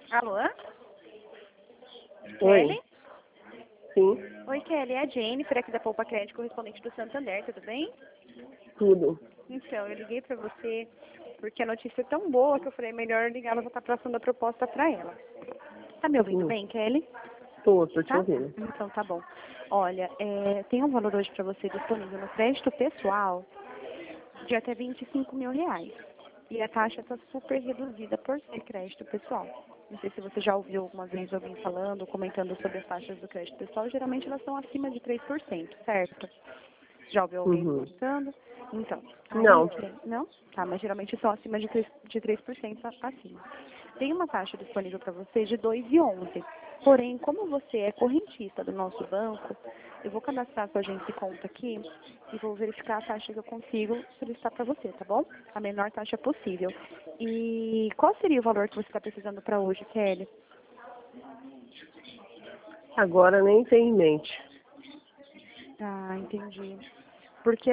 Alô? Oi. Kelly? Sim, Oi, Kelly. É a Jennifer aqui da Poupa Crédito, correspondente do Santander, tudo bem? tudo. Então, eu liguei pra você porque a notícia é tão boa que eu falei melhor ligar ela voltar passando a proposta pra ela. Tá me ouvindo Sim, bem, Kelly? tô te Tá? ouvindo. Então tá bom. Olha, tem um valor hoje pra você disponível no crédito pessoal de até R$ 25.000. E a taxa está super reduzida por ser crédito pessoal. Não sei se você já ouviu alguma vez alguém falando, comentando sobre as taxas do crédito pessoal. Geralmente elas são acima de 3%, certo? Já ouviu alguém Uhum. comentando? Então, aí, Não. não? Tá, mas geralmente são acima de 3% acima. Tem uma taxa disponível para você de 2,11. Porém, como você é correntista do nosso banco, eu vou cadastrar sua agência e conta aqui e vou verificar a taxa que eu consigo solicitar para você, tá bom? A menor taxa possível. E qual seria o valor que você está precisando para hoje, Kelly? Agora nem tem em mente. Ah, entendi. Porque